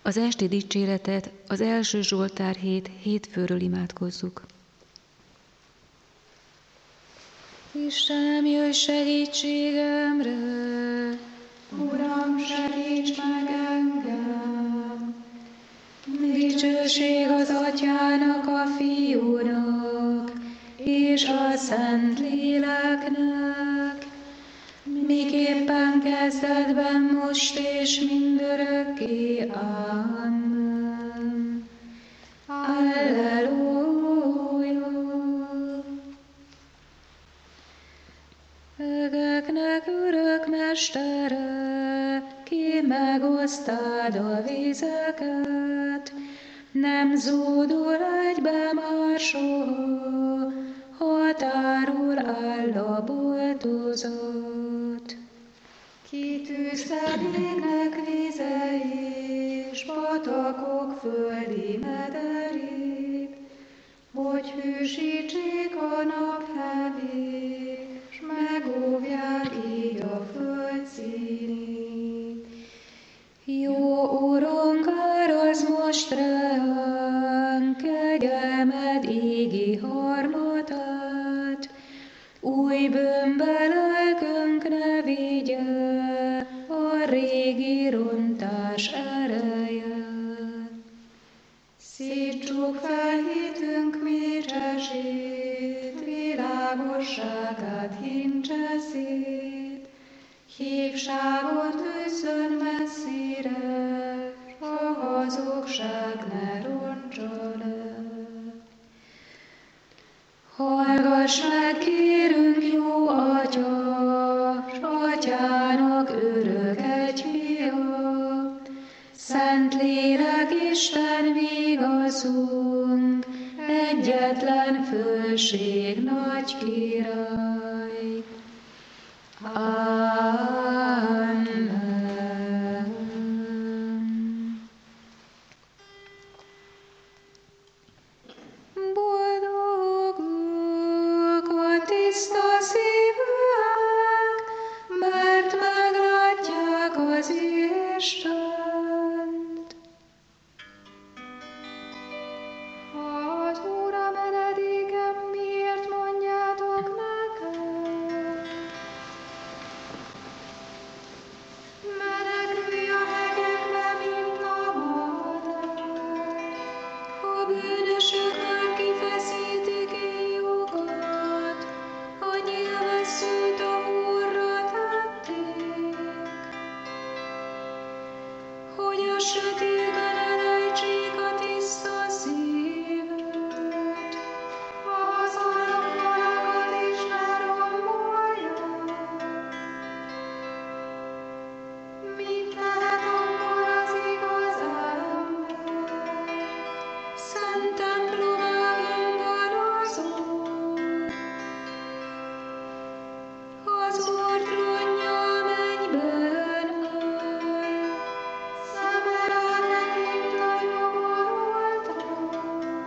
Az esti dicséretet az első Zsoltár hétfőről imádkozzuk. Istenem, jöjj segítségemre! Uram, segíts meg engem! Dicsőség az Atyának, a Fiúnak, és a Szentléleknek, miképpen kezdetben, most és mindörökké. Amen. Alleluja! Ögöknek örök mestere, ki megosztád a vizeket, nem zúdul egybe már soha, határul áll a boltozat. Kitűzted égnek vizei, s patakok földi mederét, hogy hűsítsék a naphevét, s megóvják így a föld színét. Jó Urunk, árazd most ránk kegyelmed égi harmatát, új bűnbe lelkünk ne vigye a régi rontás ereje. Szítsuk fel hitünk mécsesét, világosságát hintse szét, hívságot tűzön messzire, s a hazugság ne roncsa le. Hallgass meg, kérünk, jó Atya, s Atyának örök egyfia, Szentlélek Isten vigaszunk, egyetlen fölség nagy király. Amen. Boldogok a tiszta szívűek, mert meglátják az Istent. Az Úr a menedékem, miért mondjátok nekem? Menekülj a hegyekbe, mint a madár, a bűnösöknek kifeszítik éjukat, a nyilvesszőt a húrra tették, hogy a sötétben elejtsék a tiszta szívet, az alapvalakat is ne rombolják. Mit lehet akkor az igaz ember? Szent templomában ganazol. Az Úr trónja a mennyben áll, szeme rád nekint a jobbon oldal.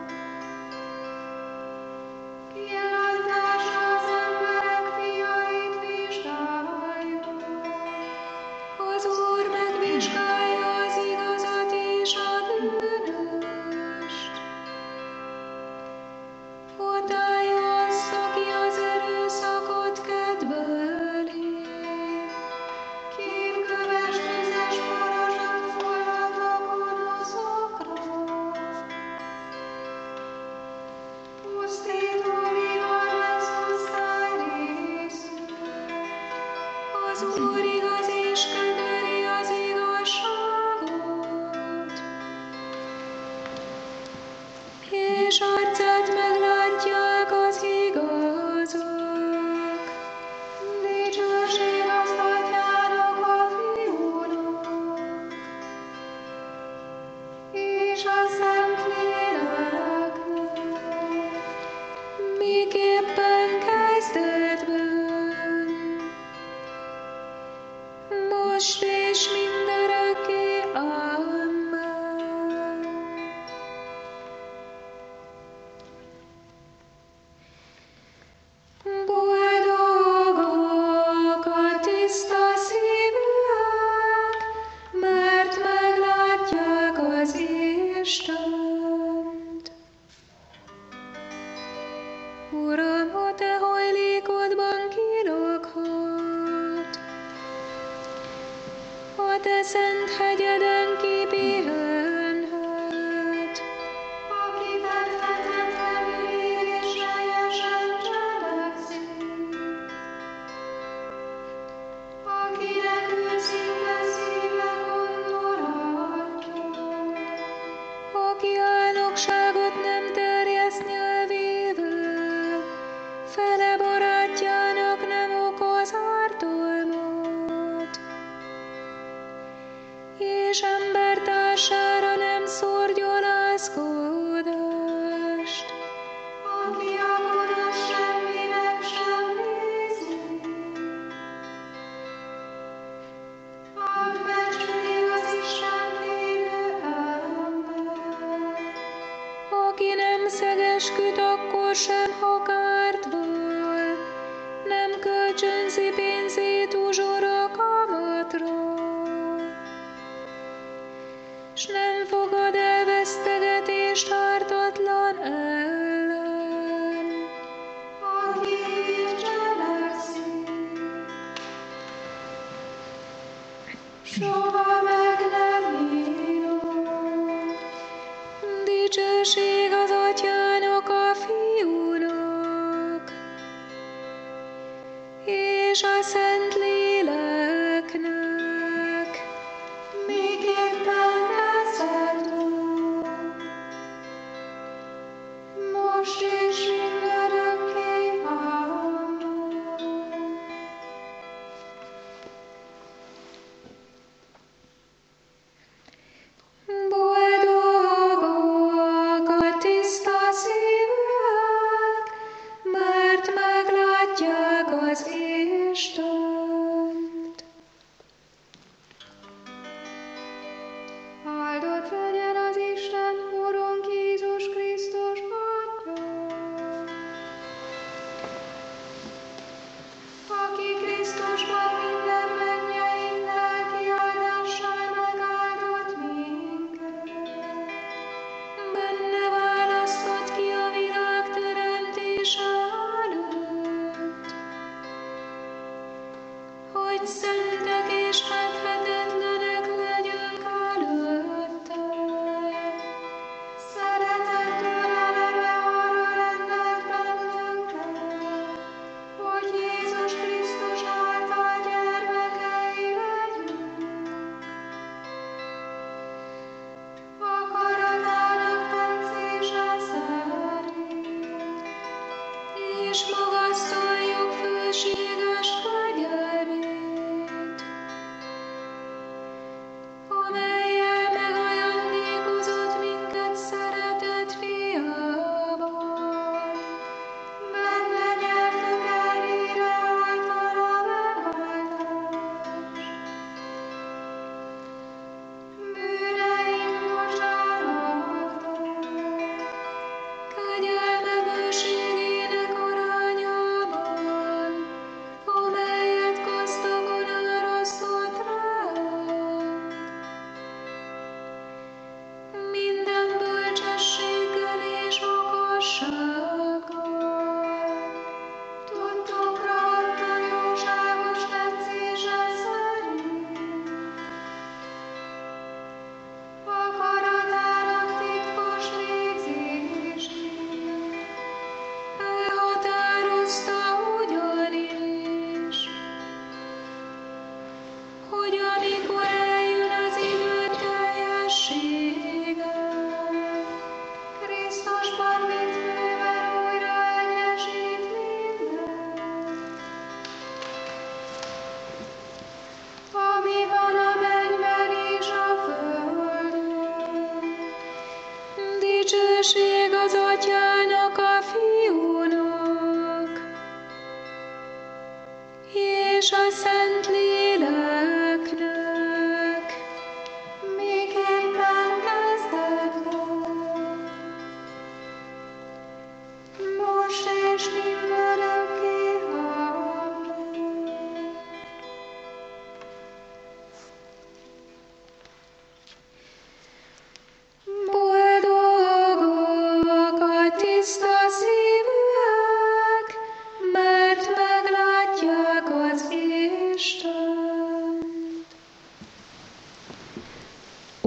Kiáltása az emberek fiait vizsgálja, az Úr megvizsgálja az igazat és a bűnöst. Utálja azt, aki az erőszakot kedveli, képköves tüzes parazsat forrat a gonoszokra. Pusztító vihar lesz osztály részük, az Úr igaz és kedveli az igazságot, és arcát meglátják az igazak. Dicsőség az Atyának, a Fiúnak, és a Szentléleknek, miképpen kezdetben, most és mindörökké. Amen. Boldogok a tiszta szívűek, mert meglátják az te szent hegyeden kipihenhet. Aki fedhetetlenül él és helyesen cselekszik, akinek őszinte szíve gondolatja, aki álnokságot nem terjeszt nyelvével, fele barátjának nem okoz ártalmat, és embertársára nem szór gyalázkodást. Aki a gonosz semminek sem nézi, megbecsüli az Isten félő ember, aki nem szegesküd akkor sem, ha kárt val, nem kölcsönzi pénzét uzsora kamatra, s nem fogad el vesztegetést ártatlan ellen. Aki így cselekszik, soha meg nem írod. Dicsőség az Atyának, a Fiúnak, és a Szent Léleknek, miképpen teszed, most és mindörökké. Amen. Boldogok a tiszta szívűek, mert meglátják az Istent. Áldott legyen az Isten, Urunk Jézus Krisztus Atya, aki Krisztusban minden mennyei lelki áldással megáldott minket. Benne választott ki a világ teremtése előtt, hogy szentek és fedhetetlenek legyünk előtte. Szeretettől eleve arra rendelt bennünket, hogy Jézus Krisztus által gyermekei legyünk. Akaratának tetszése szerint, és magasztaljuk főséges kegyelmét.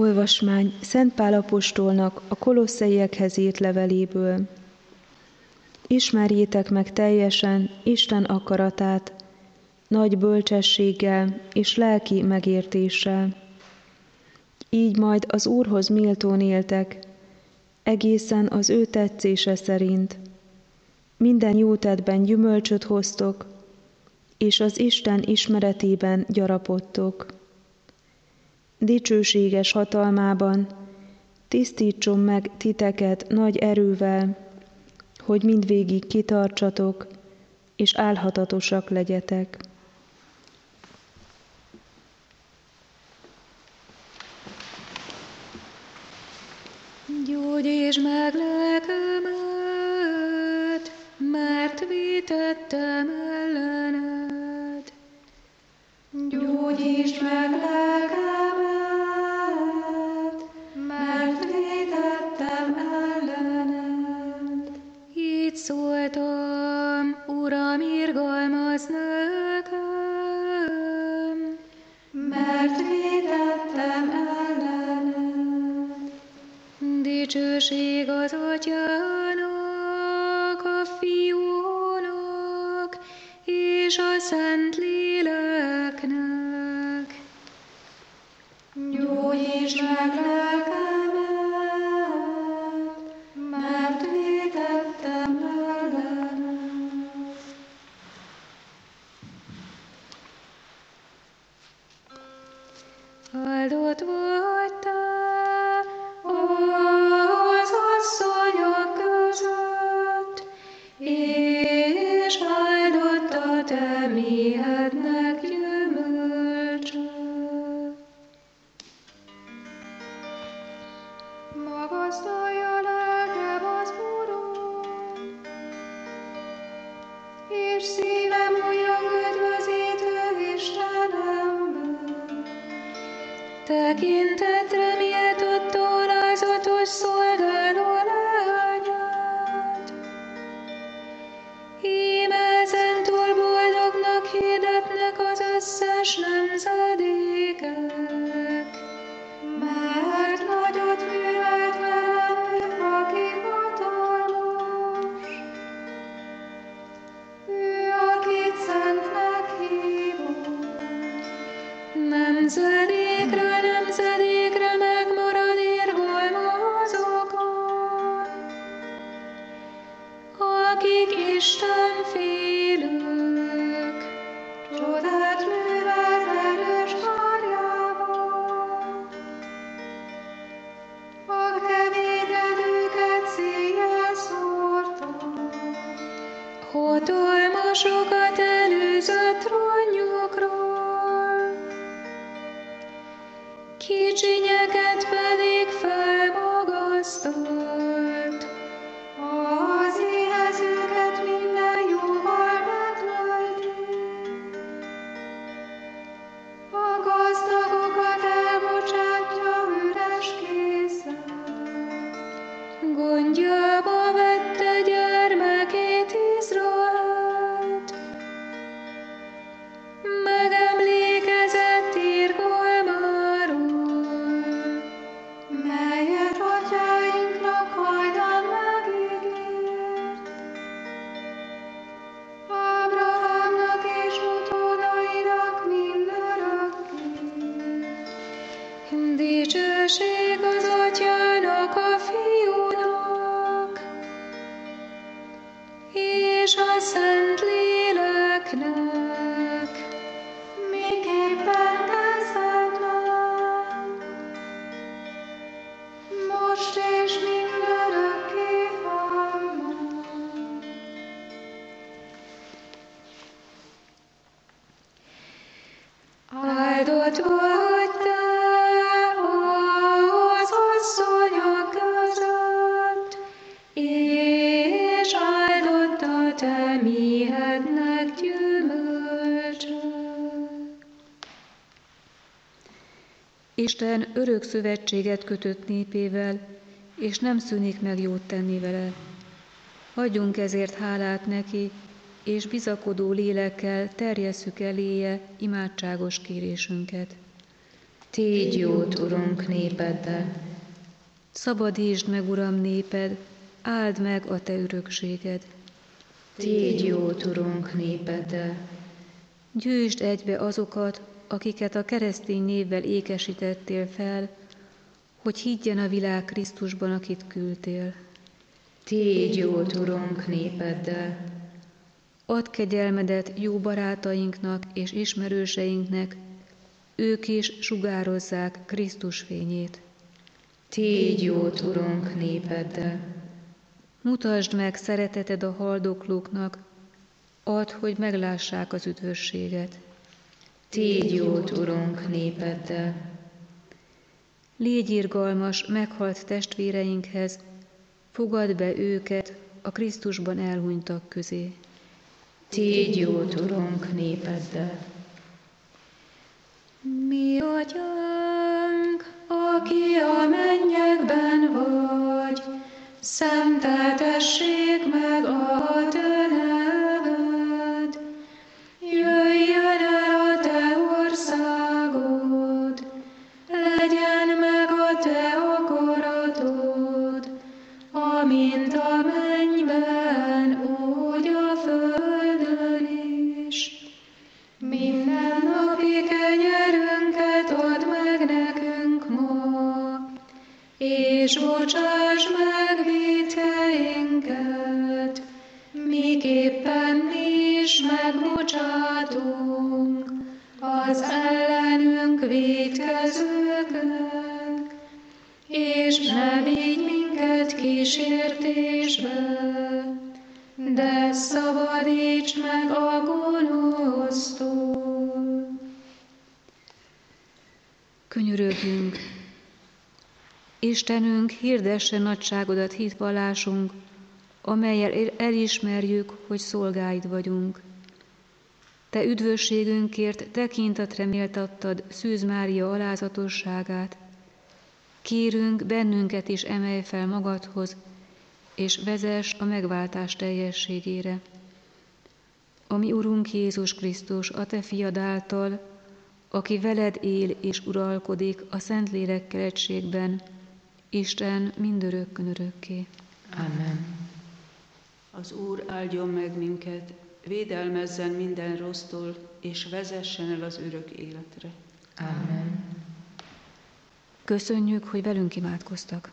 Olvasmány Szent Pál apostolnak a Kolosszaiekhez írt leveléből. Ismerjétek meg teljesen Isten akaratát, nagy bölcsességgel és lelki megértéssel. Így majd az Úrhoz méltón éltek, egészen az ő tetszése szerint. Minden jó tettben gyümölcsöt hoztok, és az Isten ismeretében gyarapodtok. Dicsőséges hatalmában tisztítson meg titeket nagy erővel, hogy mindvégig kitartsatok, és álhatatosak legyetek. Gyógyítsd meg lelkemet, mert vétettem ellened. Gyógyítsd meg lelkemet, mert vétettem ellened. Így szóltam, Uram, irgalmazz nekem, mert vétettem ellened. Dicsőség az Atyának, a Fiúnak és a Szent Léleknek. Gyógyítsd meg lelkemet, mert vétettem ellened. Áldott vagy te az asszonyok között, és áldott a te méhednek gyümölcse. Magasztalja lelkem az Urat, és szívem újjong üdvözítő Istenemben. Tekintetre méltott alázatos szolgáló lányát. Íme ezentúl boldognak hirdetnek az összes nemzedékek, mert nagyot művelt velem, aki hatalmas. Ő, akit szentnek hívott, nemzedékre megmarad irgalma azokon, akik Isten félők, csodát művelt erős karjával. A keményedőket széjjel szórta, hatalmasokat előzött ronnyokról, kicsinyeket pedig felmagasztalt. Az éhezőket minden jóval megtölti, a gazdagokat elbocsátja üres kézzel. Gondjába vette gyermekét Izraelt, megemlékezett irgalmáról, melyet atyáinknak hajdan megígért. Ábrahámnak és utódainak mindörökké. Dicsőség az Atyának, a Fiúnak és a Szent Léleknek, miképpen kezdetben, most és mindörökké. Amen. Áldott vagy te az asszonyok között, és áldott a te méhednek gyümölcse. Isten örök szövetséget kötött népével, és nem szűnik meg jót tenni vele. Adjunk ezért hálát neki, és bizakodó lélekkel terjesszük eléje imádságos kérésünket. Tégy jót, Urunk, népeddel. Szabadítsd meg, Uram, néped, áld meg a te örökséged. Tégy jót, Urunk, népeddel. Gyűjtsd egybe azokat, akiket a keresztény névvel ékesítettél fel, hogy higgyen a világ Krisztusban, akit küldtél. Tégy jót, Urunk, népeddel. Add kegyelmedet jó barátainknak és ismerőseinknek, ők is sugározzák Krisztus fényét. Tégy jót, Urunk, népeddel. Mutasd meg szereteted a haldoklóknak, add, hogy meglássák az üdvösséget. Tégy jót, Urunk, népeddel. Légy irgalmas meghalt testvéreinkhez, fogadd be őket a Krisztusban elhunytak közé. Tégy jót, Urunk, népeddel. Mi Atyánk, aki a mennyekben vagy, szenteltessék meg a te neved. Jöjjön el a te országod, legyen meg a te akaratod, amint a mennyben, úgy a földön is. Minden napi kenyerünket add meg nekünk ma, és bocsáss meg vétkeinket, miképpen mi is megbocsátunk az ellenünk vétkezőknek, és ne vigy minket kísértésbe, de szabadíts meg a gonosztól. Könyörögjünk! Istenünk, hirdesse nagyságodat hitvallásunk, amellyel elismerjük, hogy szolgáid vagyunk. Te üdvösségünkért tekintatre méltattad Szűz Mária alázatosságát. Kérünk, bennünket is emelj fel magadhoz, és vezess a megváltás teljességére. A mi Urunk Jézus Krisztus, a te fiad által, aki veled él és uralkodik a Szentlélekkel egységben, Isten mindörökkön örökké. Amen. Az Úr áldjon meg minket, védelmezzen minden rossztól, és vezessen el az örök életre. Amen. Köszönjük, hogy velünk imádkoztak.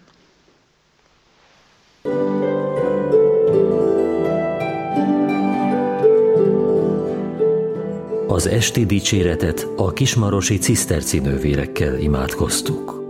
Az esti dicséretet a kismarosi ciszterci nővérekkel imádkoztuk.